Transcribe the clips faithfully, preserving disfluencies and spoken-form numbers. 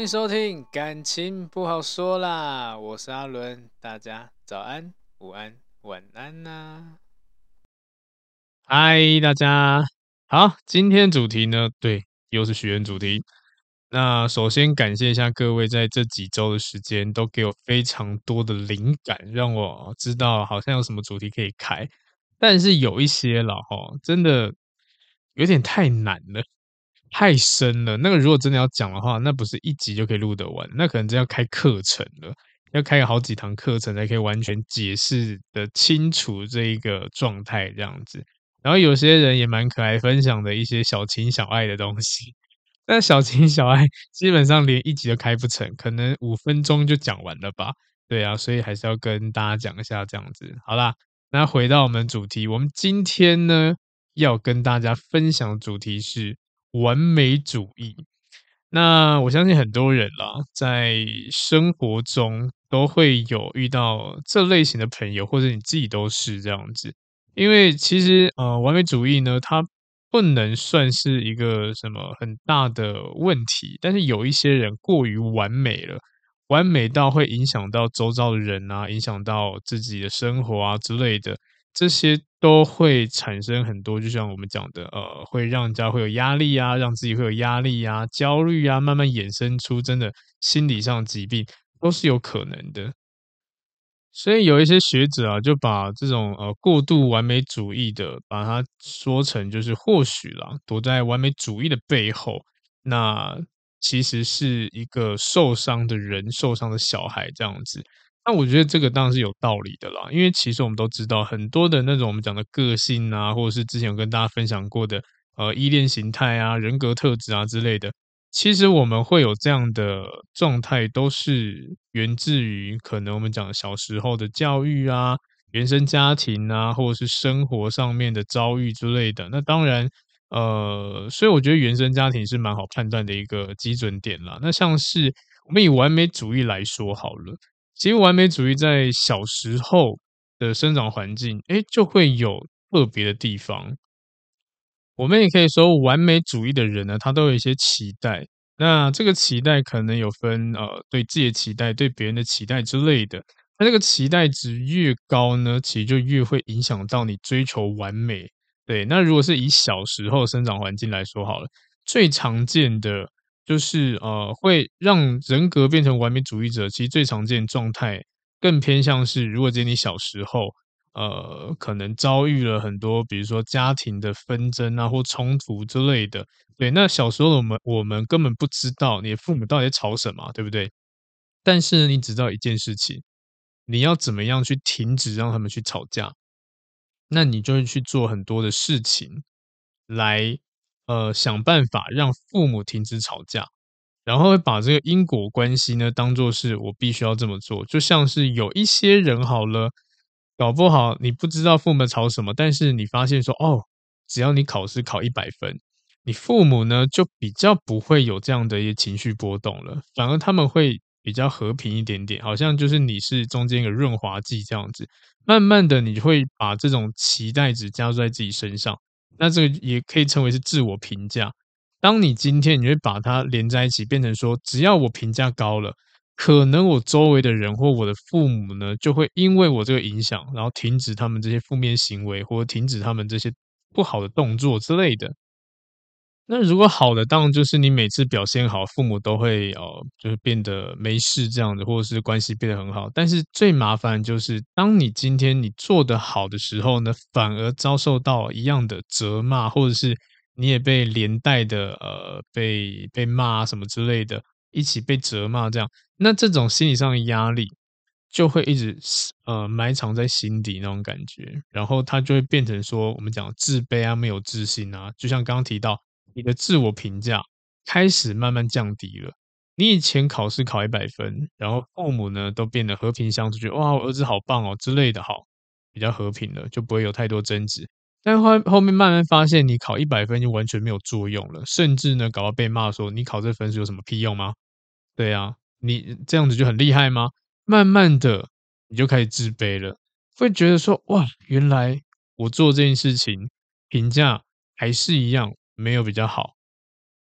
迎收听，感情不好说啦，我是阿伦，大家早安、午安、晚安呐、嗨，大家好，今天主题呢，对，又是许愿主题。那首先感谢一下各位在这几周的时间都给我非常多的灵感，让我知道好像有什么主题可以开。但是有一些了哈，真的有点太难了，太深了。那个如果真的要讲的话，那不是一集就可以录得完，那可能真要开课程了，要开好几堂课程才可以完全解释的清楚这一个状态这样子。然后有些人也蛮可爱，分享的一些小情小爱的东西。但小情小爱基本上连一集都开不成，可能五分钟就讲完了吧。对啊，所以还是要跟大家讲一下这样子。好啦，那回到我们主题，我们今天呢要跟大家分享的主题是完美主义。那我相信很多人啦，在生活中都会有遇到这类型的朋友，或者你自己都是这样子。因为其实呃，完美主义呢，它不能算是一个什么很大的问题，但是有一些人过于完美了，完美到会影响到周遭的人啊，影响到自己的生活啊之类的。这些都会产生很多，就像我们讲的，呃，会让人家会有压力啊，让自己会有压力啊、焦虑啊，慢慢衍生出真的心理上的疾病，都是有可能的。所以有一些学者啊，就把这种呃过度完美主义的，把它说成就是或许啦，躲在完美主义的背后，那其实是一个受伤的人，受伤的小孩这样子。那我觉得这个当然是有道理的啦，因为其实我们都知道很多的那种我们讲的个性啊，或者是之前有跟大家分享过的呃依恋形态啊、人格特质啊之类的，其实我们会有这样的状态，都是源自于可能我们讲小时候的教育啊、原生家庭啊，或者是生活上面的遭遇之类的。那当然，呃，所以我觉得原生家庭是蛮好判断的一个基准点啦。那像是我们以完美主义来说好了，其实完美主义在小时候的生长环境，诶，就会有特别的地方。我们也可以说完美主义的人呢，他都有一些期待。那这个期待可能有分呃对自己的期待、对别人的期待之类的。那这个期待值越高呢，其实就越会影响到你追求完美。对，那如果是以小时候生长环境来说好了，最常见的就是呃会让人格变成完美主义者，其实最常见的状态更偏向是，如果今天你小时候呃，可能遭遇了很多，比如说家庭的纷争啊，或冲突之类的。对，那小时候的我们我们根本不知道你的父母到底在吵什么，对不对？但是呢你只知道一件事情，你要怎么样去停止让他们去吵架，那你就会去做很多的事情，来呃想办法让父母停止吵架。然后会把这个因果关系呢，当做是我必须要这么做。就像是有一些人好了，搞不好你不知道父母吵什么，但是你发现说，哦，只要你考试考一百分，你父母呢就比较不会有这样的一些情绪波动了，反而他们会比较和平一点点，好像就是你是中间一个润滑剂这样子。慢慢的，你会把这种期待值加注在自己身上，那这个也可以称为是自我评价。当你今天你会把它连在一起，变成说，只要我评价高了，可能我周围的人或我的父母呢，就会因为我这个影响，然后停止他们这些负面行为，或者停止他们这些不好的动作之类的。那如果好的，当然就是你每次表现好，父母都会呃，就是变得没事这样的，或者是关系变得很好。但是最麻烦就是，当你今天你做得好的时候呢，反而遭受到一样的责骂，或者是你也被连带的呃被被骂啊什么之类的，一起被责骂这样。那这种心理上的压力就会一直呃埋藏在心底那种感觉，然后它就会变成说我们讲自卑啊，没有自信啊，就像刚刚提到。你的自我评价开始慢慢降低了。你以前考试考一百分，然后父母呢都变得和平相处，觉得哇，我儿子好棒哦之类的，好，比较和平了，就不会有太多争执。但后后面慢慢发现，你考一百分就完全没有作用了，甚至呢，搞到被骂说你考这分数有什么屁用吗？对啊，你这样子就很厉害吗？慢慢的，你就开始自卑了，会觉得说哇，原来我做这件事情评价还是一样没有比较好。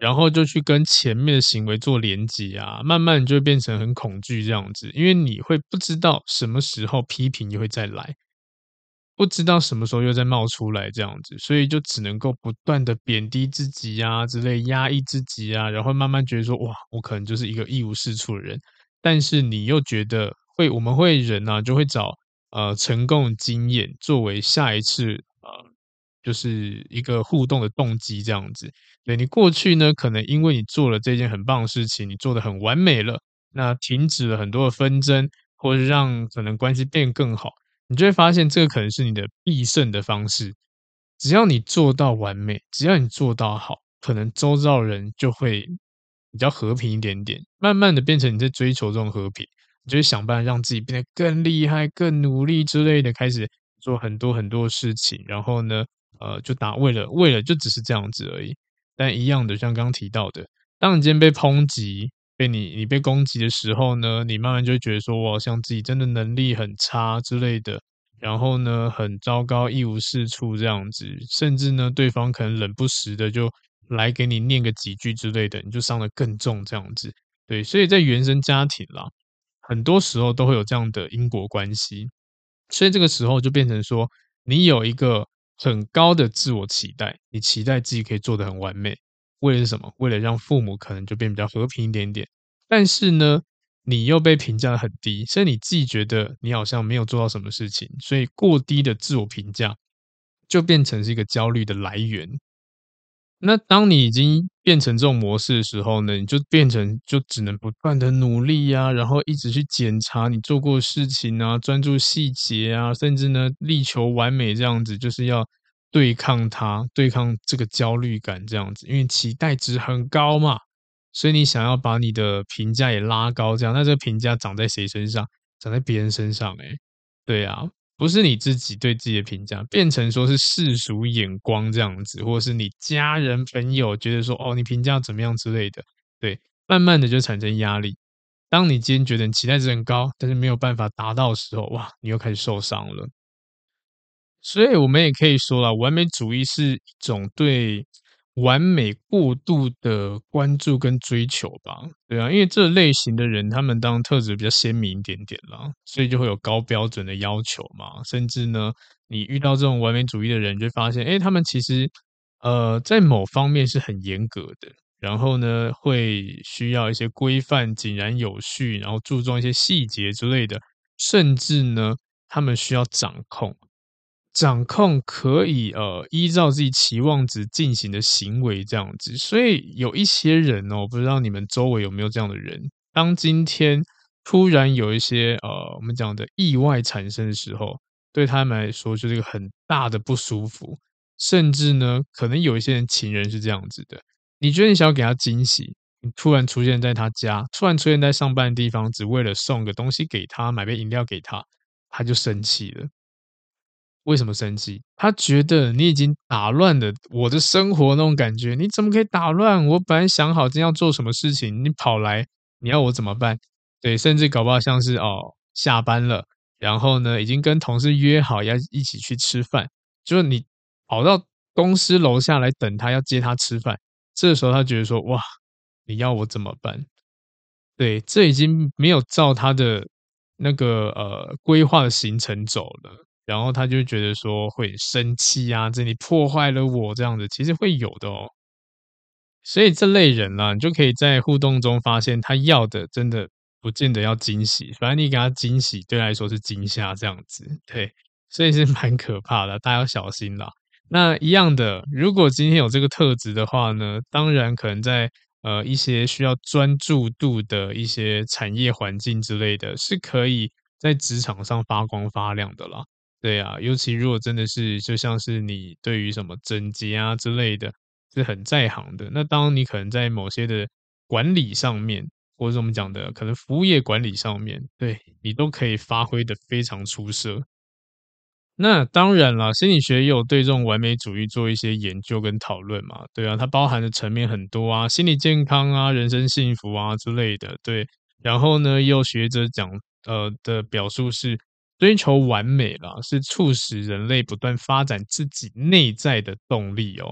然后就去跟前面的行为做连结啊，慢慢你就会变成很恐惧这样子，因为你会不知道什么时候批评又会再来。不知道什么时候又再冒出来这样子，所以就只能够不断的贬低自己呀之类，压抑自己啊，然后慢慢觉得说，哇，我可能就是一个一无是处的人。但是你又觉得会我们会人啊，就会找，呃，成功的经验作为下一次，呃，就是一个互动的动机这样子。对，你过去呢，可能因为你做了这件很棒的事情，你做得很完美了，那停止了很多的纷争，或者让可能关系变更好。你就会发现这个可能是你的必胜的方式。只要你做到完美，只要你做到好，可能周遭人就会比较和平一点点，慢慢的变成你在追求这种和平，你就会想办法让自己变得更厉害、更努力之类的，开始做很多很多事情，然后呢，呃，就打为了为了就只是这样子而已。但一样的，像刚刚提到的，当你今天被抨击，被你你被攻击的时候呢，你慢慢就会觉得说，我好像自己真的能力很差之类的，然后呢，很糟糕，一无是处这样子，甚至呢，对方可能冷不时的就来给你念个几句之类的，你就伤得更重这样子。对，所以在原生家庭啦，很多时候都会有这样的因果关系。所以这个时候就变成说，你有一个很高的自我期待，你期待自己可以做得很完美，为了是什么？为了让父母可能就变比较和平一点点。但是呢，你又被评价得很低，所以你自己觉得你好像没有做到什么事情，所以过低的自我评价就变成是一个焦虑的来源。那当你已经变成这种模式的时候呢，你就变成就只能不断的努力呀，然后一直去检查你做过的事情啊，专注细节啊，甚至呢，力求完美这样子，就是要对抗它，对抗这个焦虑感这样子。因为期待值很高嘛，所以你想要把你的评价也拉高这样，那这个评价长在谁身上？长在别人身上欸，对啊。不是你自己对自己的评价，变成说是世俗眼光这样子，或者是你家人朋友觉得说，哦，你评价怎么样之类的，对，慢慢的就产生壓力。当你今天觉得你期待值很高，但是没有办法达到的时候，哇，你又开始受伤了。所以我们也可以说啦，完美主义是一种对完美过度的关注跟追求吧。对啊，因为这类型的人，他们当然特质比较鲜明一点点啦，所以就会有高标准的要求嘛。甚至呢，你遇到这种完美主义的人，就会发现，诶，他们其实呃在某方面是很严格的，然后呢，会需要一些规范、井然有序，然后注重一些细节之类的，甚至呢，他们需要掌控。掌控可以，呃，依照自己期望值进行的行为这样子。所以有一些人哦，不知道你们周围有没有这样的人，当今天突然有一些，呃，我们讲的意外产生的时候，对他们来说就是一个很大的不舒服。甚至呢，可能有一些人情人是这样子的，你觉得你想要给他惊喜，你突然出现在他家，突然出现在上班的地方，只为了送个东西给他，买杯饮料给他，他就生气了。为什么生气？他觉得你已经打乱了我的生活那种感觉，你怎么可以打乱？我本来想好今天要做什么事情，你跑来，你要我怎么办？对，甚至搞不好像是哦，下班了，然后呢，已经跟同事约好要一起去吃饭，就是你跑到公司楼下来等他，要接他吃饭，这时候他觉得说，哇，你要我怎么办？对，这已经没有照他的那个，呃，规划的行程走了，然后他就觉得说会很生气啊，这你破坏了我这样子，其实会有的哦。所以这类人啊，你就可以在互动中发现他要的真的不见得要惊喜，反正你给他惊喜，对他来说是惊吓这样子，对，所以是蛮可怕的，大家要小心啦。那一样的，如果今天有这个特质的话呢，当然可能在呃一些需要专注度的一些产业环境之类的，是可以在职场上发光发亮的啦。对啊，尤其如果真的是就像是你对于什么整洁啊之类的，是很在行的。那当你可能在某些的管理上面，或者是我们讲的可能服务业管理上面，对你都可以发挥的非常出色。那当然啦，心理学也有对这种完美主义做一些研究跟讨论嘛，对啊，它包含的层面很多啊，心理健康啊、人生幸福啊之类的，对。然后呢，也有学者讲，呃的表述是，追求完美啦，是促使人类不断发展自己内在的动力哦。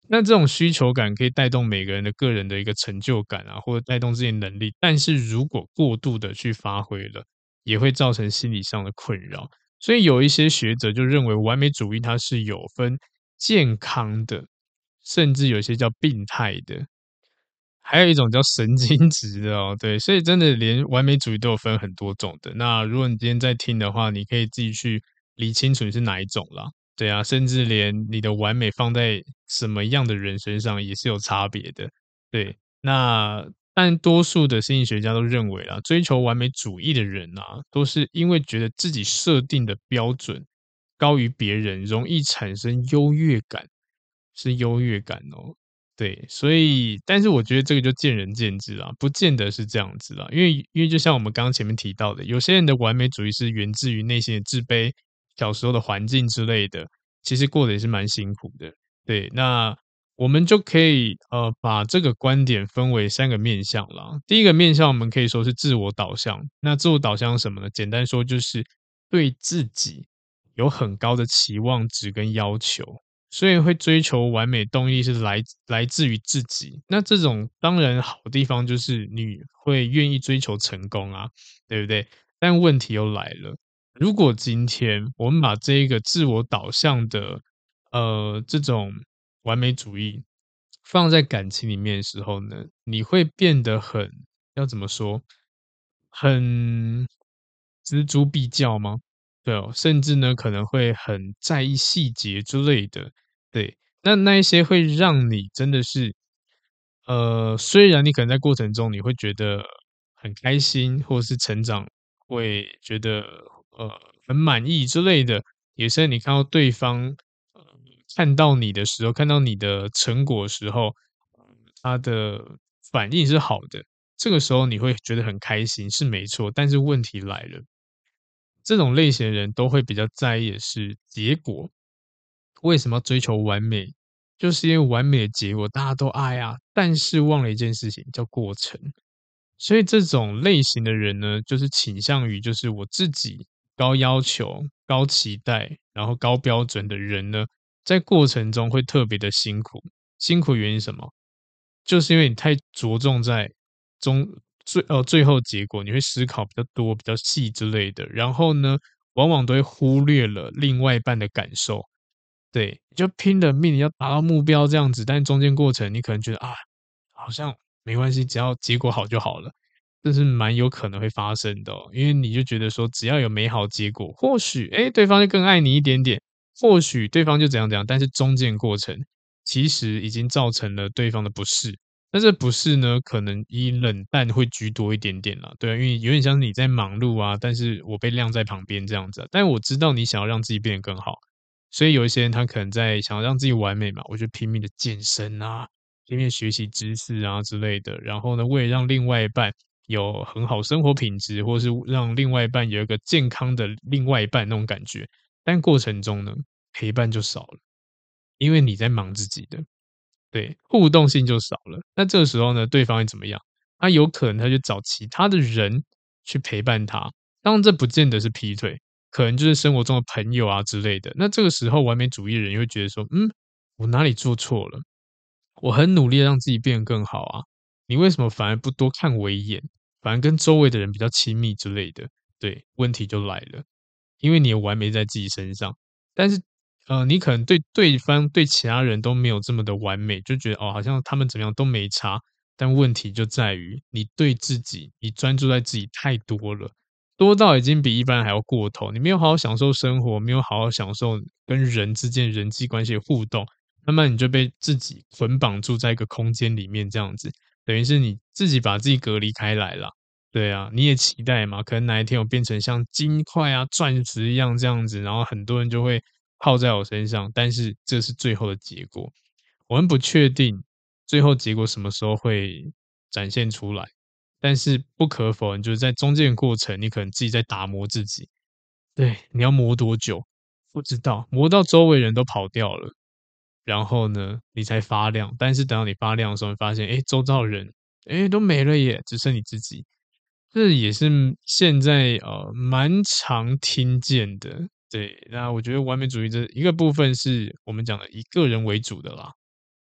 那这种需求感可以带动每个人的个人的一个成就感啊，或者带动自己的能力，但是如果过度的去发挥了，也会造成心理上的困扰。所以有一些学者就认为完美主义它是有分健康的，甚至有些叫病态的。还有一种叫神经质的哦，对，所以真的连完美主义都有分很多种的。那如果你今天在听的话，你可以自己去理清楚你是哪一种啦。对啊，甚至连你的完美放在什么样的人身上也是有差别的。对，那但多数的心理学家都认为啦，追求完美主义的人啊，都是因为觉得自己设定的标准高于别人，容易产生优越感，是优越感哦。对，所以但是我觉得这个就见仁见智啦，不见得是这样子啦。因为因为就像我们刚刚前面提到的，有些人的完美主义是源自于内心的自卑，小时候的环境之类的，其实过得也是蛮辛苦的。对，那我们就可以呃把这个观点分为三个面向啦。第一个面向我们可以说是自我导向，那自我导向是什么呢？简单说就是对自己有很高的期望值跟要求。所以会追求完美动力是来来自于自己。那这种当然好的地方就是你会愿意追求成功啊，对不对？但问题又来了，如果今天我们把这一个自我导向的呃这种完美主义放在感情里面的时候呢，你会变得很要怎么说？很锱铢必较吗？对哦，甚至呢可能会很在意细节之类的。对，那那一些会让你真的是，呃，虽然你可能在过程中你会觉得很开心，或是成长会觉得呃很满意之类的，也是你看到对方呃看到你的时候，看到你的成果的时候，他的反应是好的，这个时候你会觉得很开心，是没错。但是问题来了，这种类型的人都会比较在意的是结果。为什么要追求完美？就是因为完美的结果大家都爱啊，但是忘了一件事情叫过程。所以这种类型的人呢，就是倾向于就是我自己高要求、高期待，然后高标准的人呢，在过程中会特别的辛苦。辛苦原因是什么？就是因为你太着重在中最呃最后结果，你会思考比较多、比较细之类的，然后呢，往往都会忽略了另外一半的感受。对，就拼了命要达到目标这样子，但中间过程你可能觉得啊，好像没关系，只要结果好就好了，这是蛮有可能会发生的哦。因为你就觉得说，只要有美好结果，或许诶对方就更爱你一点点，或许对方就怎样怎样，但是中间过程其实已经造成了对方的不适。那这不是呢，可能以冷淡会居多一点点啦，对啊，因为有点像是你在忙碌啊，但是我被晾在旁边这样子啊，但我知道你想要让自己变得更好，所以有一些人他可能在想要让自己完美嘛，我就拼命的健身啊，拼命地学习知识啊之类的，然后呢，为了让另外一半有很好生活品质，或是让另外一半有一个健康的另外一半那种感觉，但过程中呢，陪伴就少了，因为你在忙自己的。对，互动性就少了。那这个时候呢，对方会怎么样？他有可能他就找其他的人去陪伴他，当然这不见得是劈腿，可能就是生活中的朋友啊之类的。那这个时候完美主义的人又会觉得说，嗯，我哪里做错了？我很努力地让自己变得更好啊，你为什么反而不多看我一眼，反而跟周围的人比较亲密之类的？对，问题就来了，因为你的完美在自己身上，但是呃，你可能对对方、对其他人都没有这么的完美，就觉得哦，好像他们怎么样都没差。但问题就在于你对自己，你专注在自己太多了，多到已经比一般人还要过头。你没有好好享受生活，没有好好享受跟人之间人际关系的互动，慢慢你就被自己捆绑住在一个空间里面，这样子，等于是你自己把自己隔离开来了。对啊，你也期待嘛，可能哪一天我变成像金块啊、钻石一样这样子，然后很多人就会靠在我身上，但是这是最后的结果。我们不确定最后结果什么时候会展现出来，但是不可否认，就是在中间的过程，你可能自己在打磨自己。对，你要磨多久？不知道，磨到周围人都跑掉了，然后呢，你才发亮。但是等到你发亮的时候，你发现，哎，周遭的人，哎，都没了耶，只剩你自己。这也是现在呃蛮常听见的，对。那我觉得完美主义这一个部分是我们讲的以个人为主的啦，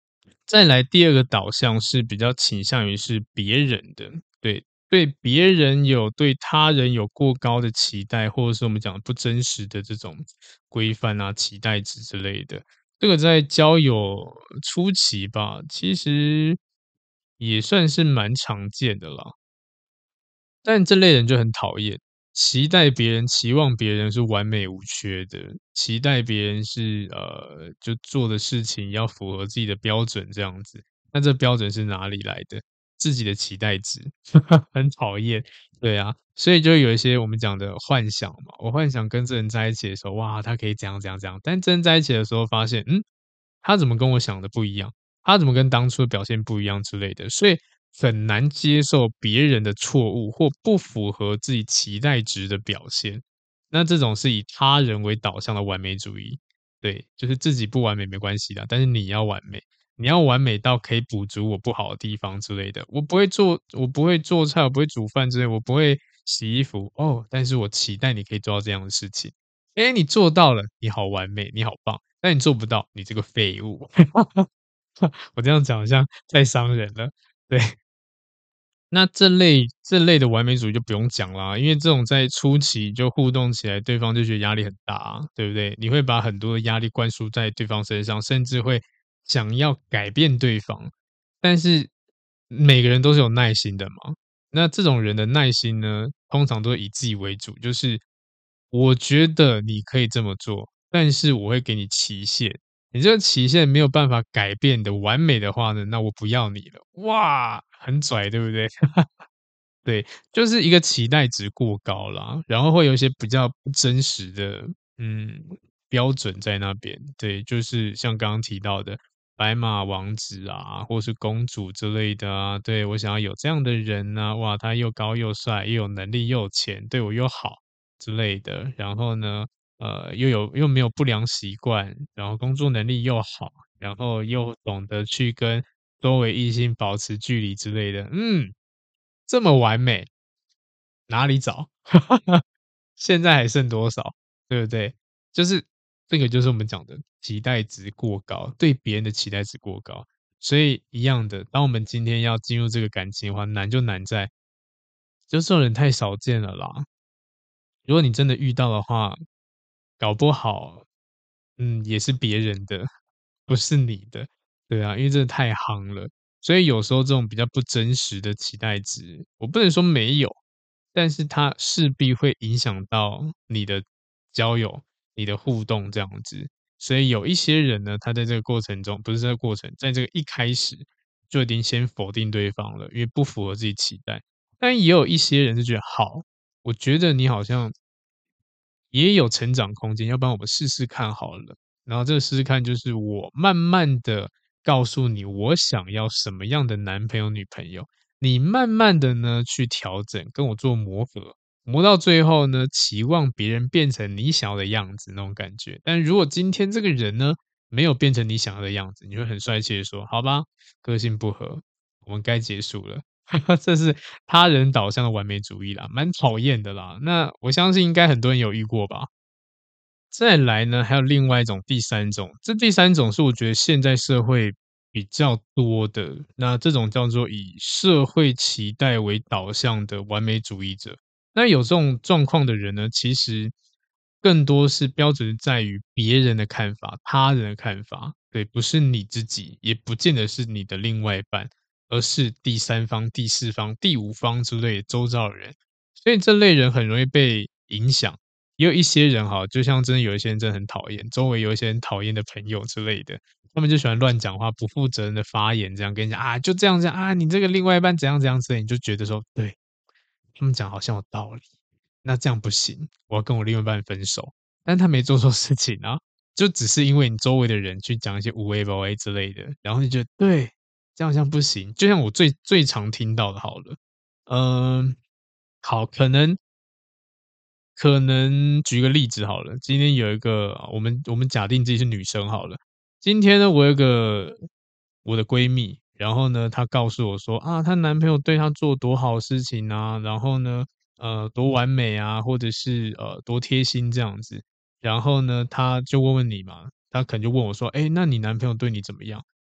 再来第二个导向是比较倾向于是别人的，对，对别人有对他人有过高的期待，或者是我们讲的不真实的这种规范啊、期待值之类的。这个在交友初期吧，其实也算是蛮常见的啦。但这类人就很讨厌，期待别人、期望别人是完美无缺的，期待别人是呃，就做的事情要符合自己的标准这样子。那这标准是哪里来的？自己的期待值，很讨厌。对啊，所以就有一些我们讲的幻想嘛，我幻想跟这人在一起的时候，哇，他可以怎样怎样怎样，但真在一起的时候发现，嗯，他怎么跟我想的不一样？他怎么跟当初的表现不一样之类的，所以很难接受别人的错误或不符合自己期待值的表现。那这种是以他人为导向的完美主义，对，就是自己不完美没关系的，但是你要完美，你要完美到可以补足我不好的地方之类的。我不会做，我不会做菜，我不会煮饭之类，我不会洗衣服哦，但是我期待你可以做到这样的事情。诶，你做到了，你好完美，你好棒，但你做不到，你这个废物。我这样讲好像太伤人了，对。那这类这类的完美主义就不用讲啦，因为这种在初期就互动起来，对方就觉得压力很大啊，对不对？你会把很多的压力灌输在对方身上，甚至会想要改变对方。但是每个人都是有耐心的嘛，那这种人的耐心呢，通常都是以自己为主，就是我觉得你可以这么做，但是我会给你期限，你这个期限没有办法改变的完美的话呢，那我不要你了。哇，很拽，对不对？对，就是一个期待值过高啦，然后会有一些比较不真实的，嗯，标准在那边。对，就是像刚刚提到的白马王子啊，或是公主之类的啊，对，我想要有这样的人呢，哇，他又高又帅，又有能力又有钱，对我又好之类的。然后呢，呃，又有又没有不良习惯，然后工作能力又好，然后又懂得去跟周围异性保持距离之类的，嗯。这么完美，哪里找？现在还剩多少？对不对？就是这个就是我们讲的期待值过高，对别人的期待值过高。所以一样的，当我们今天要进入这个感情的话，难就难在，就这种人太少见了啦。如果你真的遇到的话，搞不好，嗯，也是别人的，不是你的。对啊，因为真的太夯了，所以有时候这种比较不真实的期待值，我不能说没有，但是它势必会影响到你的交友、你的互动这样子。所以有一些人呢，他在这个过程中，不是这个过程，在这个一开始就已经先否定对方了，因为不符合自己期待。但也有一些人是觉得好，我觉得你好像也有成长空间，要不然我们试试看好了。然后这个试试看就是我慢慢的告诉你我想要什么样的男朋友、女朋友，你慢慢的呢去调整，跟我做磨合，磨到最后呢，期望别人变成你想要的样子那种感觉。但如果今天这个人呢，没有变成你想要的样子，你会很帅气的说：“好吧，个性不合，我们该结束了。”这是他人导向的完美主义啦，蛮讨厌的啦。那我相信应该很多人有遇过吧。再来呢，还有另外一种第三种，这第三种是我觉得现在社会比较多的，那这种叫做以社会期待为导向的完美主义者。那有这种状况的人呢，其实更多是标准在于别人的看法、他人的看法，对，不是你自己，也不见得是你的另外一半，而是第三方、第四方、第五方之类的周遭的人。所以这类人很容易被影响。也有一些人哈，就像真的有一些人真的很讨厌，周围有一些很讨厌的朋友之类的，他们就喜欢乱讲话、不负责任的发言，这样跟你讲啊，就这样这样啊，你这个另外一半怎样怎样之类，你就觉得说，对，他们讲好像有道理，那这样不行，我要跟我另外一半分手，但他没做错事情啊，就只是因为你周围的人去讲一些无为不为之类的，然后你觉得对，这样好像不行，就像我最最常听到的，好了，嗯、好，可能可能举个例子好了，今天有一个我们我们假定自己是女生好了。今天呢，我有一个我的闺蜜，然后呢，她告诉我说啊，她男朋友对她做多好的事情啊，然后呢，呃，多完美啊，或者是呃多贴心这样子。然后呢，她就问问你嘛，她可能就问我说，哎，那你男朋友对你怎么样？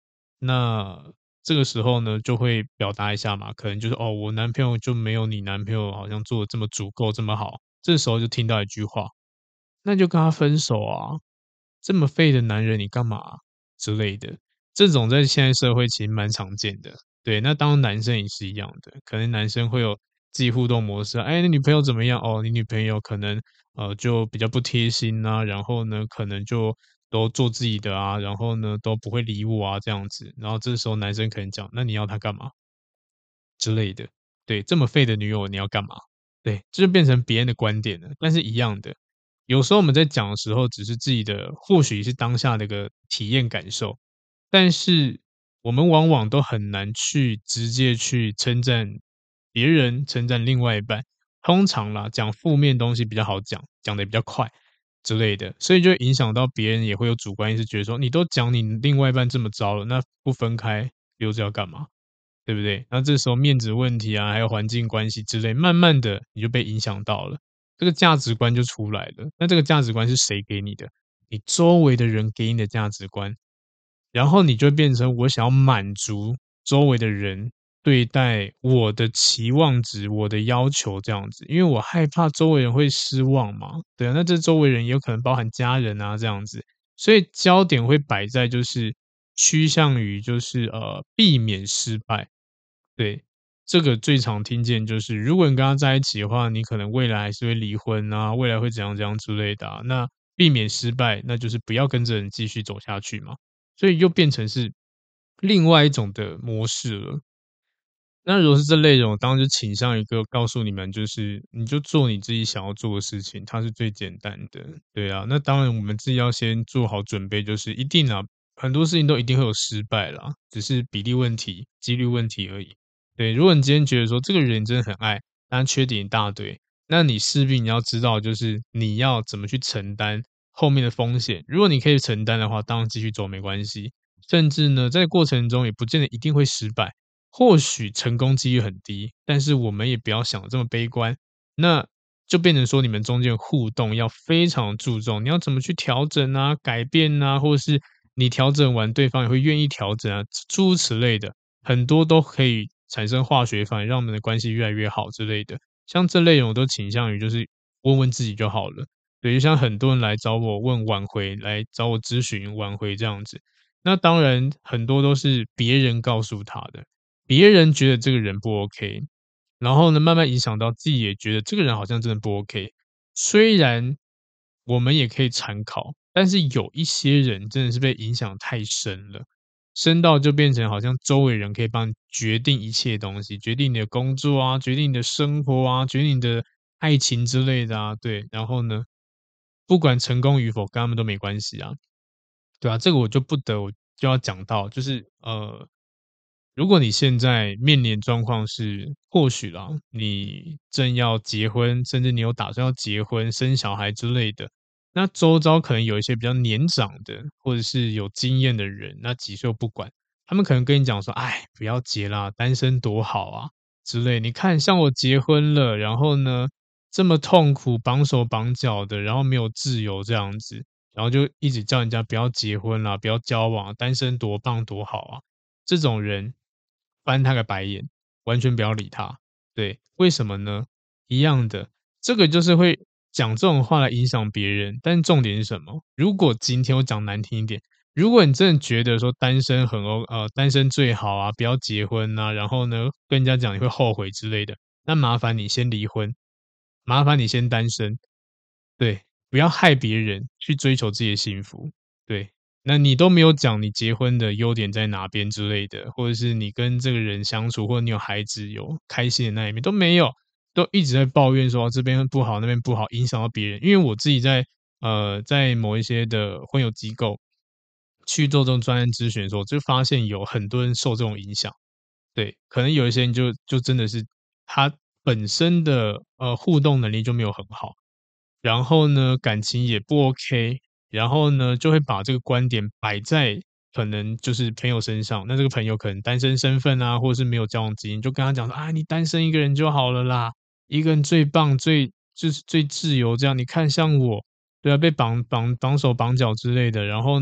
那这个时候呢，就会表达一下嘛，可能就是哦，我男朋友就没有你男朋友好像做的这么足够这么好。这时候就听到一句话，那就跟他分手啊，这么废的男人你干嘛啊之类的。这种在现在社会其实蛮常见的。对，那当然男生也是一样的，可能男生会有自己互动模式啊。哎，你女朋友怎么样？哦，你女朋友可能呃就比较不贴心啊，然后呢可能就都做自己的啊，然后呢都不会理我啊这样子。然后这时候男生可能讲，那你要他干嘛之类的？对，这么废的女友你要干嘛？对，这就变成别人的观点了。但是一样的，有时候我们在讲的时候，只是自己的，或许是当下的一个体验感受，但是我们往往都很难去直接去称赞别人，称赞另外一半。通常啦，讲负面东西比较好讲，讲的也比较快之类的，所以就影响到别人也会有主观意识，觉得说你都讲你另外一半这么糟了，那不分开留着要干嘛？对不对？那这时候面子问题啊，还有环境关系之类，慢慢的你就被影响到了，这个价值观就出来了。那这个价值观是谁给你的？你周围的人给你的价值观，然后你就会变成我想要满足周围的人对待我的期望值、我的要求这样子，因为我害怕周围人会失望嘛。对啊，那这周围人也有可能包含家人啊这样子，所以焦点会摆在就是趋向于就是呃避免失败。对，这个最常听见就是，如果你跟他在一起的话，你可能未来还是会离婚啊，未来会怎样怎样之类的啊。那避免失败，那就是不要跟这人继续走下去嘛。所以又变成是另外一种的模式了。那如果是这类人，我当然就倾向一个告诉你们，就是你就做你自己想要做的事情，它是最简单的。对啊，那当然我们自己要先做好准备，就是一定啊，很多事情都一定会有失败啦，只是比例问题、几率问题而已。对，如果你今天觉得说这个人真的很爱，但缺点一大堆，那你势必你要知道，就是你要怎么去承担后面的风险。如果你可以承担的话，当然继续走没关系。甚至呢，在过程中也不见得一定会失败。或许成功几率很低，但是我们也不要想得这么悲观。那就变成说，你们中间的互动要非常注重，你要怎么去调整啊、改变啊，或者是你调整完，对方也会愿意调整啊，诸如此类的，很多都可以产生化学反应，让我们的关系越来越好之类的。像这类我都倾向于就是问问自己就好了。对，就像很多人来找我问挽回，来找我咨询挽回这样子，那当然很多都是别人告诉他的。别人觉得这个人不 OK，然后呢，慢慢影响到自己也觉得这个人好像真的不 OK。虽然我们也可以参考，但是有一些人真的是被影响太深了，深到就变成好像周围人可以帮你决定一切东西，决定你的工作啊，决定你的生活啊，决定你的爱情之类的啊，对。然后呢，不管成功与否，跟他们都没关系啊。对啊，这个我就不得我就要讲到，就是呃，如果你现在面临状况是，或许啦，你正要结婚，甚至你有打算要结婚、生小孩之类的，那周遭可能有一些比较年长的，或者是有经验的人，那几岁不管，他们可能跟你讲说：“哎，不要结啦，单身多好啊。”之类。你看，像我结婚了，然后呢，这么痛苦，绑手绑脚的，然后没有自由这样子。然后就一直叫人家不要结婚啦，不要交往啊，单身多棒多好啊。这种人翻他个白眼，完全不要理他。对，为什么呢？一样的，这个就是会讲这种话来影响别人。但重点是什么？如果今天我讲难听一点，如果你真的觉得说单身很 O 呃，单身最好啊，不要结婚啊，然后呢，跟人家讲你会后悔之类的，那麻烦你先离婚，麻烦你先单身。对，不要害别人，去追求自己的幸福。对，那你都没有讲你结婚的优点在哪边之类的，或者是你跟这个人相处，或者你有孩子有开心的那一面都没有，都一直在抱怨说这边不好，那边不好，影响到别人。因为我自己在呃，在某一些的婚友机构去做这种专业咨询的时候，就发现有很多人受这种影响。对，可能有一些人就就真的是他本身的呃互动能力就没有很好，然后呢感情也不 OK，然后呢就会把这个观点摆在可能就是朋友身上，那这个朋友可能单身身份啊，或者是没有交往经验，就跟他讲说啊，你单身一个人就好了啦，一个人最棒，最就是最自由这样，你看像我，对啊，被绑绑绑手绑脚之类的，然后呢。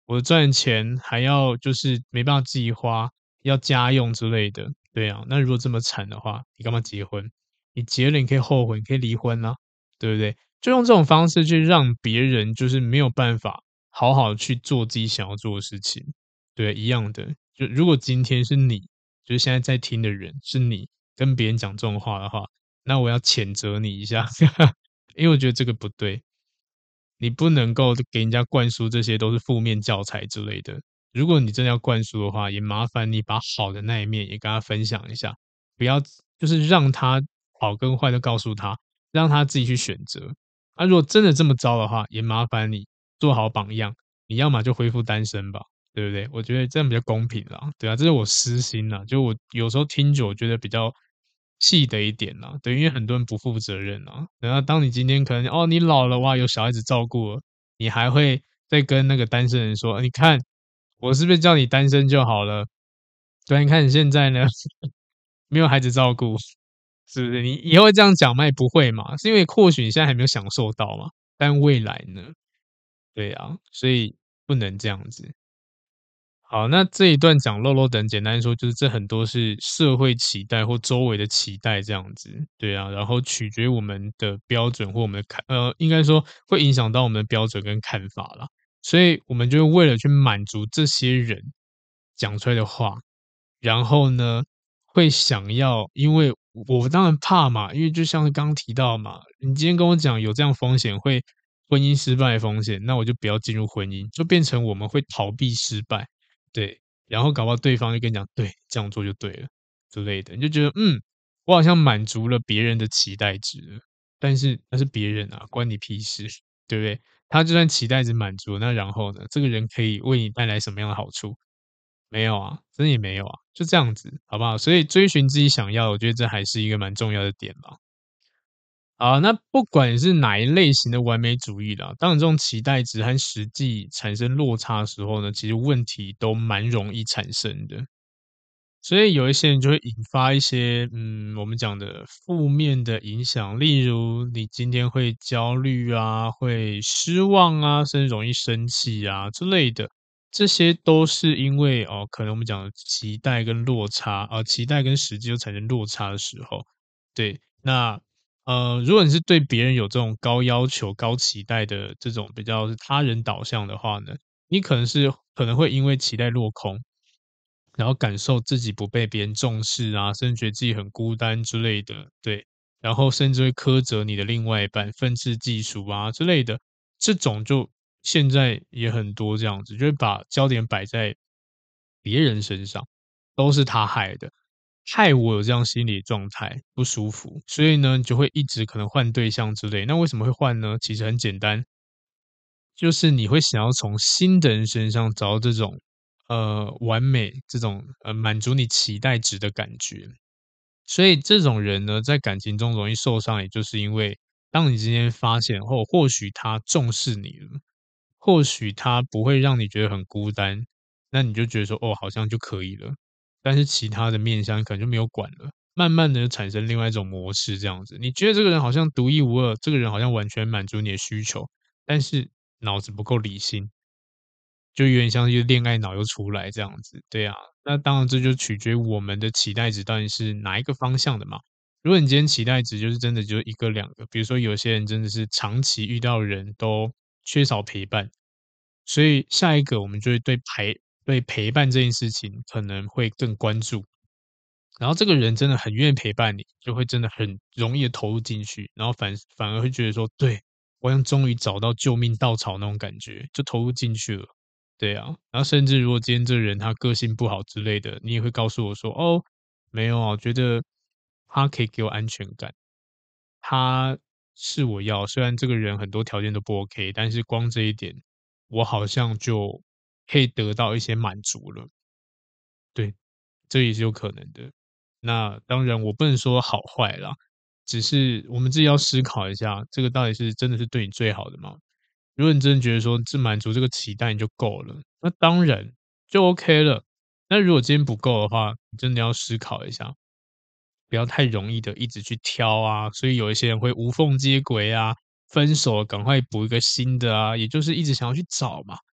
我赚钱还要就是没办法自己花，要家用之类的，对啊。那如果这么惨的话，你干嘛结婚？你结了你可以后悔，你可以离婚啊，对不对？就用这种方式去让别人就是没有办法好好去做自己想要做的事情，对，一样的。就如果今天是你，就是现在在听的人是你跟别人讲这种话的话，那我要谴责你一下，因为我觉得这个不对。你不能够给人家灌输这些都是负面教材之类的。如果你真的要灌输的话，也麻烦你把好的那一面也跟他分享一下，不要就是让他好跟坏都告诉他，让他自己去选择。啊，如果真的这么糟的话，也麻烦你做好榜样，你要么就恢复单身吧，对不对？我觉得这样比较公平啦，对啊，这是我私心啦，就我有时候听久，我觉得比较气的一点啦，对，因为很多人不负责任啊。然后当你今天可能哦，你老了哇，有小孩子照顾了，你还会再跟那个单身人说，你看我是不是叫你单身就好了？对啊，你看你现在呢，没有孩子照顾，是不是？你以后会这样讲吗？也不会嘛，是因为或许你现在还没有享受到嘛，但未来呢？对啊，所以不能这样子。好，那这一段讲漏漏等，简单说就是这很多是社会期待或周围的期待这样子，对啊，然后取决于我们的标准或我们的看，呃，应该说会影响到我们的标准跟看法啦，所以我们就为了去满足这些人讲出来的话，然后呢，会想要，因为我当然怕嘛，因为就像刚刚提到嘛，你今天跟我讲有这样风险，会婚姻失败的风险，那我就不要进入婚姻，就变成我们会逃避失败。对，然后搞不好对方就跟你讲，对，这样做就对了之类的，你就觉得，嗯，我好像满足了别人的期待值了，但是那是别人啊，关你屁事，对不对？他就算期待值满足，那然后呢，这个人可以为你带来什么样的好处？没有啊，真的也没有啊，就这样子，好不好？所以追寻自己想要的，我觉得这还是一个蛮重要的点吧。啊，那不管是哪一类型的完美主义啦，当你这种期待值和实际产生落差的时候呢，其实问题都蛮容易产生的。所以有一些人就会引发一些，嗯，我们讲的负面的影响，例如你今天会焦虑啊，会失望啊，甚至容易生气啊之类的，这些都是因为哦，可能我们讲的期待跟落差，啊，期待跟实际就产生落差的时候，对，那呃，如果你是对别人有这种高要求、高期待的这种比较是他人导向的话呢，你可能是可能会因为期待落空。然后感受自己不被别人重视啊，甚至觉得自己很孤单之类的，对。然后甚至会苛责你的另外一半，愤世嫉俗啊之类的，这种就现在也很多这样子，就会把焦点摆在别人身上，都是他害的，害我有这样心理状态不舒服，所以呢，你就会一直可能换对象之类。那为什么会换呢？其实很简单，就是你会想要从新的人身上找到这种，呃，完美这种，呃，满足你期待值的感觉。所以这种人呢，在感情中容易受伤，也就是因为当你今天发现后，或许他重视你了，或许他不会让你觉得很孤单，那你就觉得说，哦，好像就可以了。但是其他的面向可能就没有管了，慢慢的就产生另外一种模式，这样子。你觉得这个人好像独一无二，这个人好像完全满足你的需求，但是脑子不够理性，就有点像是恋爱脑又出来这样子，对啊。那当然这就取决于我们的期待值到底是哪一个方向的嘛。如果你今天期待值就是真的就一个两个，比如说有些人真的是长期遇到人都缺少陪伴，所以下一个我们就会对陪对陪伴这件事情可能会更关注。然后这个人真的很愿意陪伴你，就会真的很容易的投入进去，然后反反而会觉得说，对，我好像终于找到救命稻草那种感觉，就投入进去了。对啊，然后甚至如果今天这个人他个性不好之类的，你也会告诉我说，哦，没有啊，我觉得他可以给我安全感，他是我要，虽然这个人很多条件都不 OK，但是光这一点，我好像就可以得到一些满足了。对，这也是有可能的。那当然我不能说好坏啦，只是我们自己要思考一下，这个到底是真的是对你最好的吗？如果你真的觉得说只满足这个期待你就够了，那当然就 OK 了。那如果今天不够的话，你真的要思考一下，不要太容易的一直去挑啊。所以有一些人会无缝接轨啊，分手了赶快补一个新的啊，也就是一直想要去找嘛。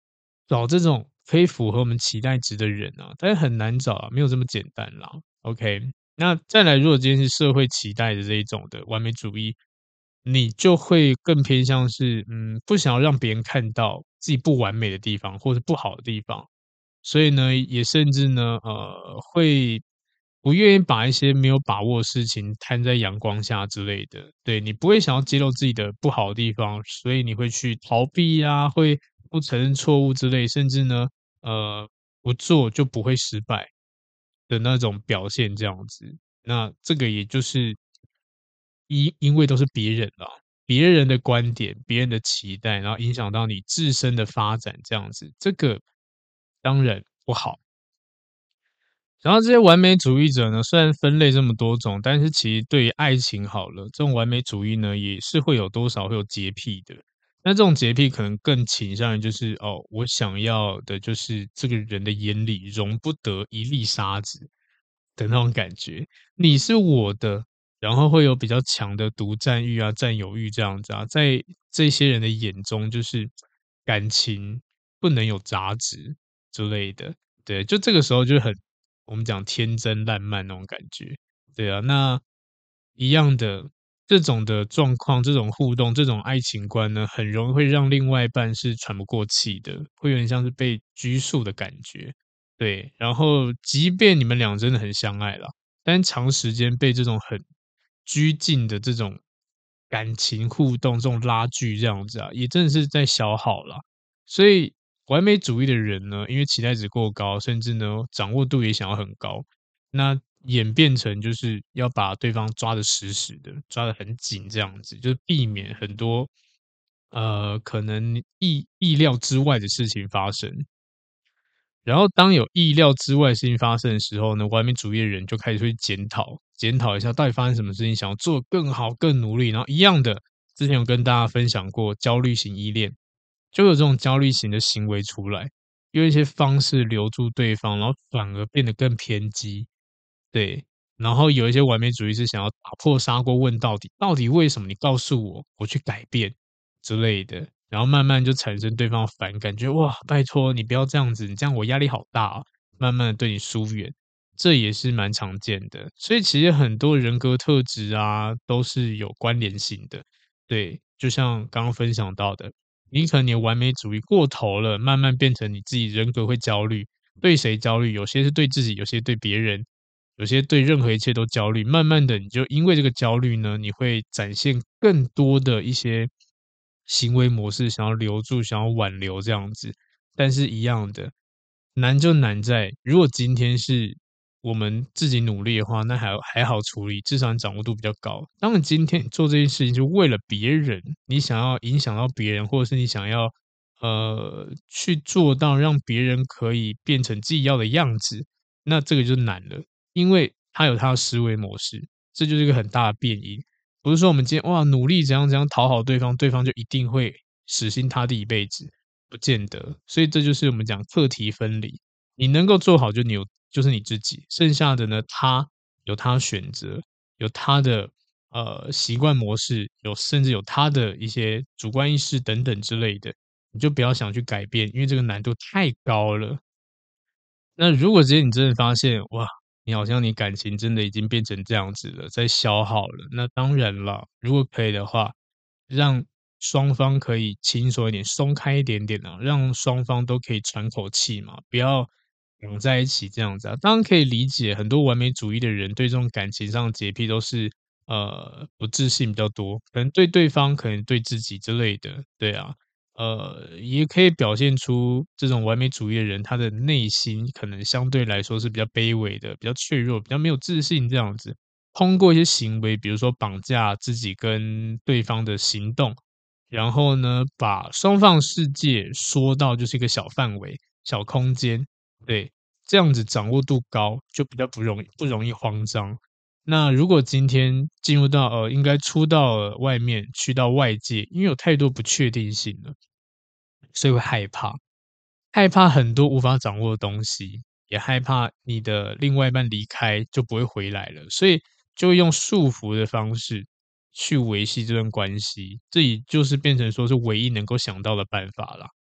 找这种可以符合我们期待值的人啊，但是很难找啊，没有这么简单啦。OK，那再来，如果今天是社会期待的这一种的完美主义，你就会更偏向是，嗯，不想要让别人看到自己不完美的地方或者不好的地方，所以呢，也甚至呢，呃，会不愿意把一些没有把握的事情摊在阳光下之类的。对，你不会想要揭露自己的不好的地方，所以你会去逃避啊，会不承认错误之类，甚至呢，呃，不做就不会失败的那种表现这样子。那这个也就是因因为都是别人啦，别人的观点、别人的期待，然后影响到你自身的发展这样子，这个当然不好。然后这些完美主义者呢，虽然分类这么多种，但是其实对于爱情好了，这种完美主义呢，也是会有多少会有洁癖的。那这种洁癖可能更倾向于就是哦，我想要的就是这个人的眼里容不得一粒沙子的那种感觉。你是我的，然后会有比较强的独占欲啊、占有欲这样子啊，在这些人的眼中，就是感情不能有杂质之类的。对，就这个时候就很我们讲天真烂漫那种感觉。对啊，那一样的这种的状况、这种互动、这种爱情观呢，很容易会让另外一半是喘不过气的，会有点像是被拘束的感觉。对，然后即便你们俩真的很相爱啦，但长时间被这种很拘禁的这种感情互动、这种拉锯这样子啊，也真的是在消耗啦。所以完美主义的人呢，因为期待值过高，甚至呢掌握度也想要很高，那演变成就是要把对方抓得死死的，抓得很紧这样子，就是避免很多呃可能意意料之外的事情发生。然后当有意料之外的事情发生的时候呢，完美主义的人就开始会检讨，检讨一下到底发生什么事情，想要做得更好、更努力。然后一样的，之前有跟大家分享过焦虑型依恋，就有这种焦虑型的行为出来，用一些方式留住对方，然后反而变得更偏激。对，然后有一些完美主义是想要打破砂锅问到底，到底为什么？你告诉我，我去改变之类的。然后慢慢就产生对方的反感，觉得哇，拜托你不要这样子，你这样我压力好大啊，慢慢的对你疏远，这也是蛮常见的。所以其实很多人格特质啊，都是有关联性的。对，就像刚刚分享到的，你可能你的完美主义过头了，慢慢变成你自己人格会焦虑，对谁焦虑？有些是对自己，有些对别人，有些对任何一切都焦虑。慢慢的，你就因为这个焦虑呢，你会展现更多的一些行为模式，想要留住、想要挽留这样子。但是一样的，难就难在，如果今天是我们自己努力的话，那还还好处理，至少你掌握度比较高。当你今天你做这件事情就为了别人，你想要影响到别人，或者是你想要呃去做到让别人可以变成自己要的样子，那这个就难了，因为他有他的思维模式，这就是一个很大的变因。不是说我们今天哇努力怎样怎样讨好对方，对方就一定会死心塌地一辈子，不见得。所以这就是我们讲课题分离，你能够做好就你有就是你自己，剩下的呢，他有他的选择，有他的呃习惯模式，有甚至有他的一些主观意识等等之类的，你就不要想去改变，因为这个难度太高了。那如果今天你真的发现，哇，你好像你感情真的已经变成这样子了，在消耗了，那当然了，如果可以的话，让双方可以轻松一点，松开一点点啊，让双方都可以喘口气嘛，不要绑在一起这样子啊。当然可以理解，很多完美主义的人对这种感情上的洁癖都是呃不自信比较多，可能对对方，可能对自己之类的，对啊。呃，也可以表现出这种完美主义的人，他的内心可能相对来说是比较卑微的、比较脆弱、比较没有自信这样子。通过一些行为，比如说绑架自己跟对方的行动，然后呢，把双方世界缩到就是一个小范围、小空间，对，这样子掌握度高，就比较不容易不容易慌张。那如果今天进入到呃，应该出到了外面，去到外界，因为有太多不确定性了，所以会害怕，害怕很多无法掌握的东西，也害怕你的另外一半离开就不会回来了，所以就会用束缚的方式去维系这段关系，这也就是变成说是唯一能够想到的办法啦。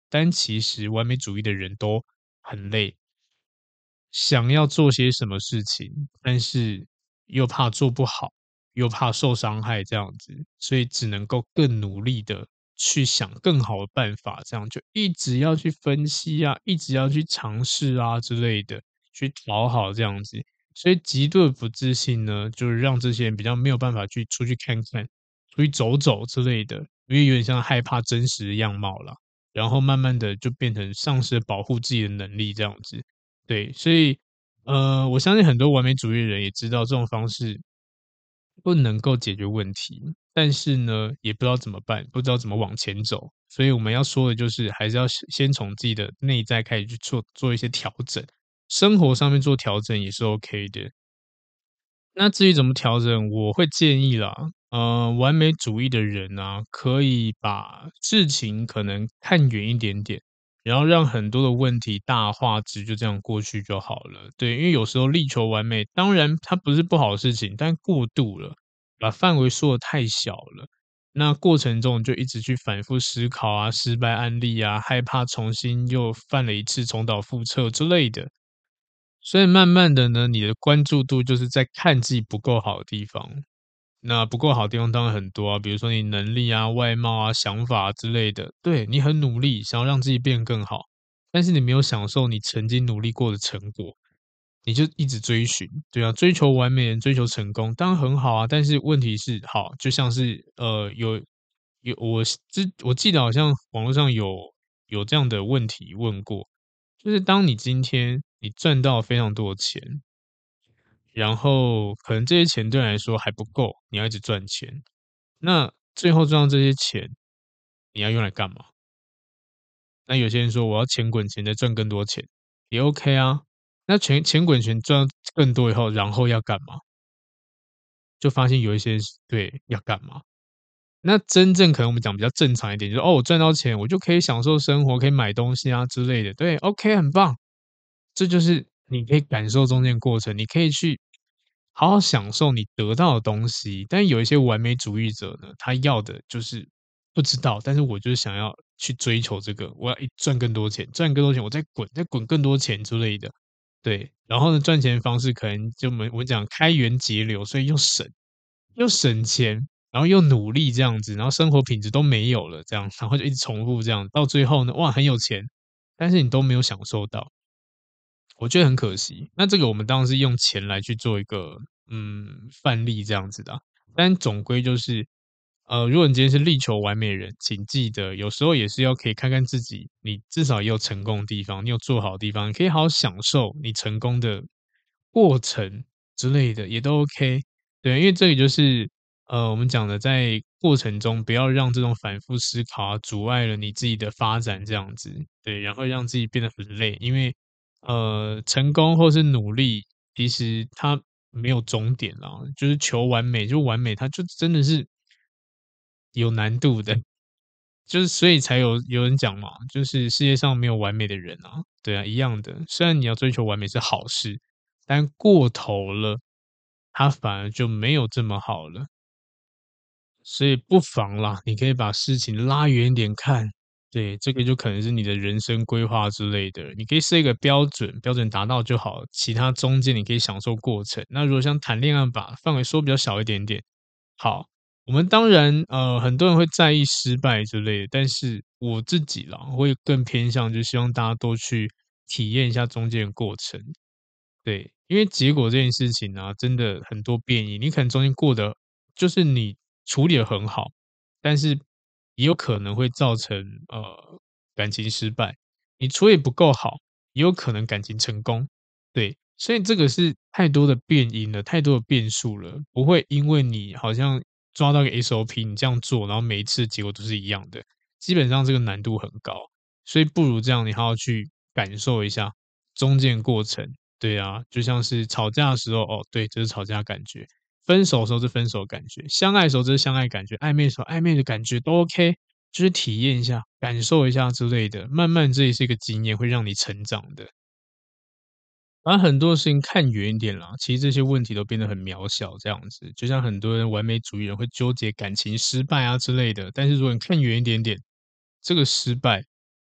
但其实完美主义的人都很累，想要做些什么事情，但是又怕做不好，又怕受伤害这样子，所以只能够更努力的去想更好的办法，这样就一直要去分析啊，一直要去尝试啊之类的，去讨好这样子。所以极度的不自信呢，就是让这些人比较没有办法去出去看看、出去走走之类的，因为有点像害怕真实的样貌啦。然后慢慢的就变成丧失了保护自己的能力这样子。对，所以，呃，我相信很多完美主义的人也知道这种方式不能够解决问题，但是呢，也不知道怎么办，不知道怎么往前走。所以我们要说的就是，还是要先先从自己的内在开始去做做一些调整，生活上面做调整也是 OK 的。那至于怎么调整，我会建议啦，呃，完美主义的人啊，可以把事情可能看远一点点，然后让很多的问题大化之，就这样过去就好了。对，因为有时候力求完美，当然它不是不好的事情，但过度了，把范围缩得太小了，那过程中就一直去反复思考啊，失败案例啊，害怕重新又犯了一次重蹈覆辙之类的。所以慢慢的呢，你的关注度就是在看自己不够好的地方。那不够好的地方当然很多啊，比如说你能力啊、外貌啊、想法啊之类的。对，你很努力，想要让自己变得更好，但是你没有享受你曾经努力过的成果，你就一直追寻，对啊，追求完美人、追求成功，当然很好啊。但是问题是，好，就像是呃，有有我之我记得好像网络上有有这样的问题问过，就是当你今天你赚到非常多的钱，然后可能这些钱对你来说还不够，你要一直赚钱，那最后赚到这些钱，你要用来干嘛？那有些人说我要钱滚钱，再赚更多钱，也 OK 啊。那钱钱滚钱赚更多以后，然后要干嘛？就发现有一些人是对，要干嘛？那真正可能我们讲比较正常一点，就是哦，我赚到钱，我就可以享受生活，可以买东西啊之类的。对，OK，很棒。这就是你可以感受中间的过程，你可以去好好享受你得到的东西。但有一些完美主义者呢，他要的就是不知道，但是我就是想要去追求这个，我要一赚更多钱，赚更多钱，我再滚，再滚更多钱之类的。对，然后呢，赚钱方式可能就我们我们讲开源节流，所以又省又省钱，然后又努力这样子，然后生活品质都没有了，这样，然后就一直重复这样，到最后呢，哇，很有钱，但是你都没有享受到。我觉得很可惜。那这个我们当然是用钱来去做一个嗯范例这样子的啊，但总归就是，呃，如果你今天是力求完美人，请记得有时候也是要可以看看自己，你至少也有成功的地方，你有做好的地方，你可以好好享受你成功的过程之类的，也都 OK。对，因为这里就是呃，我们讲的在过程中不要让这种反复思考啊，阻碍了你自己的发展这样子。对，然后让自己变得很累，因为呃，成功或是努力，其实它没有终点啦，就是求完美就完美，它就真的是有难度的。就是所以才有有人讲嘛，就是世界上没有完美的人啊，对啊，一样的。虽然你要追求完美是好事，但过头了，它反而就没有这么好了。所以不妨啦，你可以把事情拉远一点看，对，这个就可能是你的人生规划之类的，你可以设一个标准，标准达到就好，其他中间你可以享受过程。那如果像谈恋爱把范围缩比较小一点点，好，我们当然呃很多人会在意失败之类的，但是我自己啦，会更偏向就希望大家都去体验一下中间的过程。对，因为结果这件事情啊，真的很多变异，你可能中间过得就是你处理得很好，但是也有可能会造成呃感情失败，你处理不够好，也有可能感情成功。对，所以这个是太多的变因了，太多的变数了，不会因为你好像抓到一个 S O P，你这样做，然后每一次的结果都是一样的，基本上这个难度很高，所以不如这样，你还要去感受一下中间过程。对啊，就像是吵架的时候，哦，对，这是吵架的感觉；分手的时候是分手的感觉；相爱的时候这是相爱感觉；暧昧的时候暧昧的感觉都 OK，就是体验一下、感受一下之类的。慢慢这也是一个经验，会让你成长的。把很多事情看远一点啦，其实这些问题都变得很渺小，这样子。就像很多人完美主义人会纠结感情失败啊之类的，但是如果你看远一点点，这个失败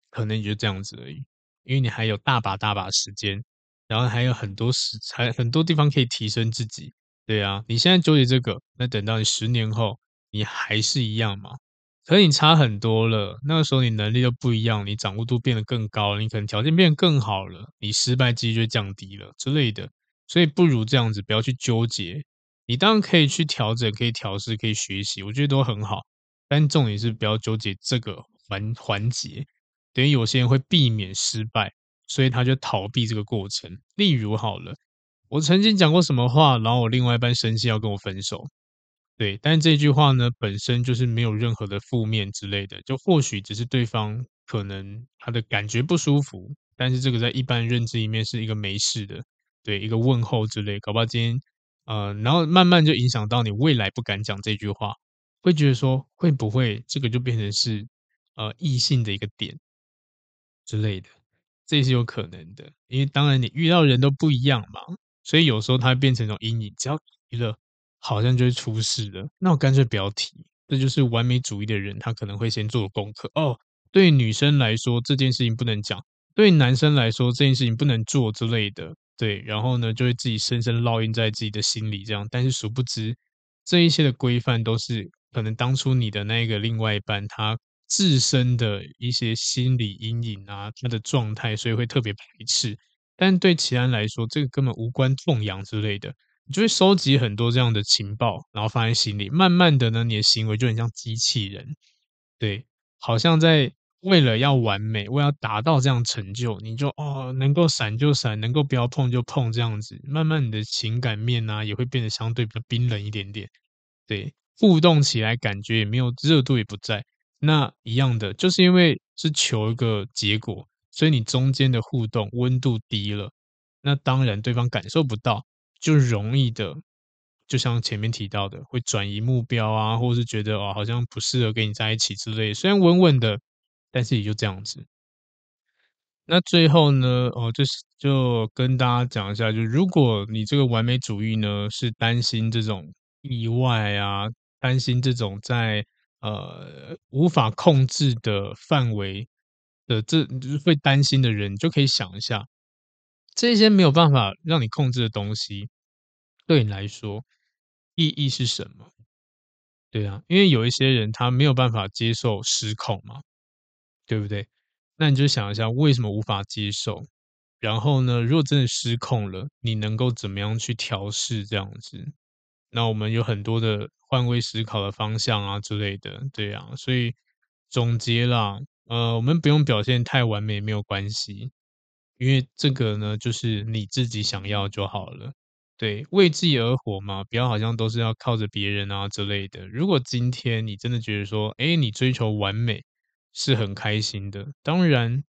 可能也就这样子而已。因为你还有大把大把时间，然后还有很多时还很多地方可以提升自己。对啊，你现在纠结这个，那等到你十年后，你还是一样嘛？可是你差很多了，那个时候你能力都不一样，你掌握度变得更高了，你可能条件变得更好了，你失败几率就降低了之类的。所以不如这样子，不要去纠结。你当然可以去调整，可以调试，可以学习，我觉得都很好。但重点是不要纠结这个环环节，等于有些人会避免失败，所以他就逃避这个过程。例如好了，我曾经讲过什么话，然后我另外一半生气要跟我分手，对，但这句话呢，本身就是没有任何的负面之类的，就或许只是对方可能他的感觉不舒服，但是这个在一般认知里面是一个没事的，对，一个问候之类，搞不好今天呃，然后慢慢就影响到你未来不敢讲这句话，会觉得说会不会这个就变成是呃异性的一个点，之类的，这也是有可能的。因为当然你遇到人都不一样嘛，所以有时候它会变成一种阴影，只要提了，好像就会出事了。那我干脆不要提，这就是完美主义的人他可能会先做的功课。哦，对于女生来说这件事情不能讲，对于男生来说这件事情不能做之类的。对，然后呢，就会自己深深烙印在自己的心里，这样。但是殊不知，这一些的规范都是可能当初你的那个另外一半他自身的一些心理阴影啊，他的状态，所以会特别排斥。但对其他人来说，这个根本无关痛痒之类的，你就会收集很多这样的情报，然后放在心里。慢慢的呢，你的行为就很像机器人，对，好像在为了要完美，为了要达到这样成就，你就哦能够闪就闪，能够不要碰就碰这样子。慢慢你的情感面啊，也会变得相对比较冰冷一点点。对，互动起来感觉也没有热度也不在。那一样的，就是因为是求一个结果，所以你中间的互动温度低了，那当然对方感受不到，就容易的，就像前面提到的，会转移目标啊，或是觉得哦好像不适合跟你在一起之类的，虽然稳稳的，但是也就这样子。那最后呢，哦，就是就跟大家讲一下，就如果你这个完美主义呢，是担心这种意外啊，担心这种在呃无法控制的范围的这就是会担心的人，你就可以想一下，这些没有办法让你控制的东西，对你来说意义是什么？对啊，因为有一些人他没有办法接受失控嘛，对不对？那你就想一下，为什么无法接受？然后呢，如果真的失控了，你能够怎么样去调试这样子？那我们有很多的换位思考的方向啊之类的，对啊。所以总结啦，呃，我们不用表现太完美，没有关系，因为这个呢，就是你自己想要就好了。对，为自己而活嘛，不要好像都是要靠着别人啊之类的。如果今天你真的觉得说，哎，你追求完美是很开心的，当然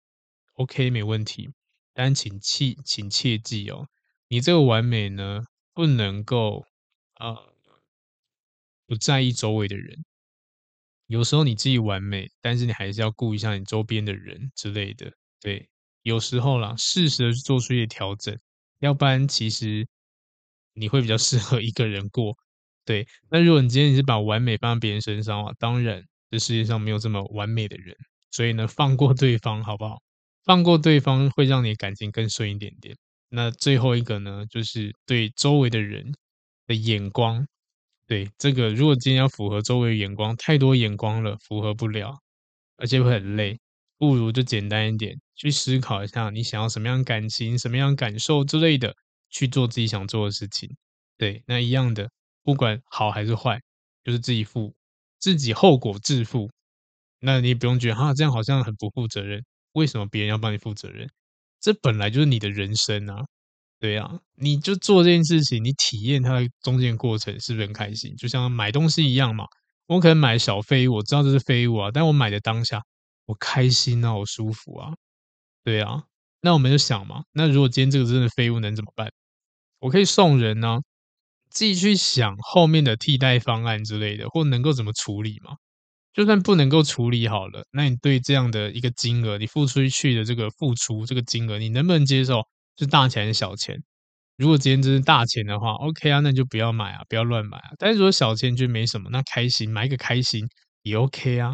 OK 没问题，但请切请切记哦，你这个完美呢，不能够呃不在意周围的人。有时候你自己完美，但是你还是要顾一下你周边的人之类的。对，有时候啦，适时的做出一些调整，要不然其实你会比较适合一个人过。对，那如果你今天你是把完美放在别人身上啊，当然这世界上没有这么完美的人，所以呢，放过对方好不好？放过对方会让你的感情更顺一点点。那最后一个呢，就是对周围的人的眼光，对，这个如果今天要符合周围的眼光，太多眼光了，符合不了，而且会很累。不如就简单一点，去思考一下你想要什么样的感情、什么样的感受之类的，去做自己想做的事情。对，那一样的，不管好还是坏，就是自己负，自己后果自负。那你也不用觉得哈，这样好像很不负责任。为什么别人要帮你负责任？这本来就是你的人生啊。对啊，你就做这件事情，你体验它的中间过程，是不是很开心？就像买东西一样嘛，我可能买小废物，我知道这是废物啊，但我买的当下，我开心啊，我舒服啊，对啊。那我们就想嘛，那如果今天这个真的废物能怎么办？我可以送人呢、自己去想后面的替代方案之类的，或能够怎么处理嘛。就算不能够处理好了，那你对这样的一个金额，你付出去的这个付出这个金额，你能不能接受？是大钱还是小钱？如果今天真是大钱的话，OK 啊，那你就不要买啊，不要乱买啊。但是如果小钱就没什么，那开心买一个开心也 OK 啊，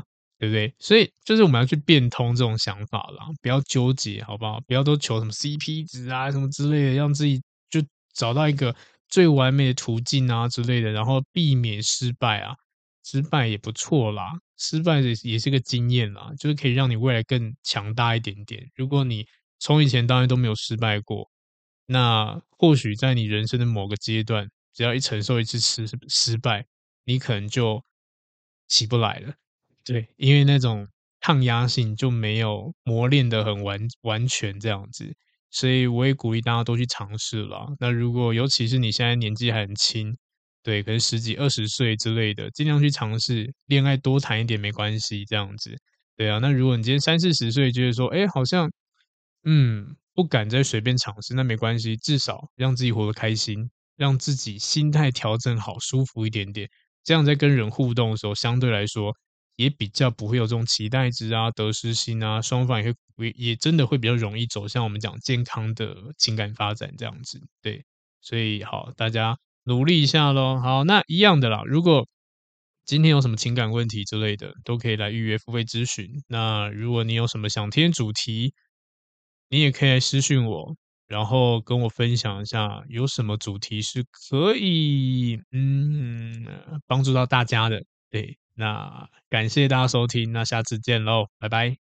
对不对？所以就是我们要去变通这种想法啦，不要纠结，好不好？不要都求什么 C P 值啊什么之类的，让自己就找到一个最完美的途径啊之类的，然后避免失败啊。失败也不错啦，失败也也是个经验啦，就是可以让你未来更强大一点点。如果你从以前到现在都没有失败过，那或许在你人生的某个阶段，只要一承受一次失失败，你可能就起不来了。对，因为那种抗压性就没有磨练得很完完全这样子，所以我也鼓励大家都去尝试啦。那如果尤其是你现在年纪还很轻，对，可能十几、二十岁之类的，尽量去尝试，恋爱多谈一点没关系，这样子。对啊，那如果你今天三四十岁觉得说，哎，好像，嗯，不敢再随便尝试，那没关系，至少让自己活得开心，让自己心态调整好，舒服一点点，这样在跟人互动的时候，相对来说也比较不会有这种期待值啊、得失心啊，双方也会也真的会比较容易走向我们讲健康的情感发展这样子。对，所以好，大家努力一下咯。好，那一样的啦，如果今天有什么情感问题之类的，都可以来预约付费咨询。那如果你有什么想听的主题，你也可以来私讯我，然后跟我分享一下有什么主题是可以嗯帮助到大家的。对，那感谢大家收听，那下次见喽，拜拜。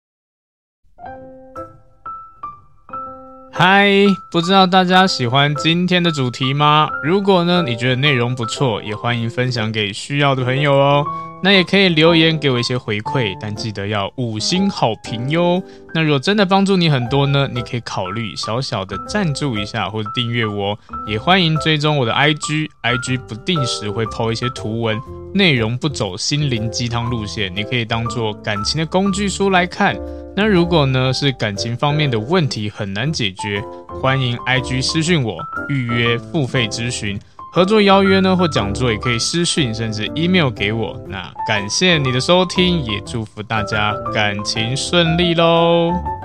嗨，不知道大家喜欢今天的主题吗？如果呢，你觉得内容不错，也欢迎分享给需要的朋友哦。那也可以留言给我一些回馈，但记得要五星好评哟。那如果真的帮助你很多呢，你可以考虑小小的赞助一下或者订阅我，也欢迎追踪我的 I G，I G 不定时会 po 一些图文，内容不走心灵鸡汤路线，你可以当做感情的工具书来看。那如果呢是感情方面的问题很难解决，欢迎 I G 私讯我预约付费咨询，合作邀约呢或讲座也可以私讯甚至 email 给我。那感谢你的收听，也祝福大家感情顺利咯。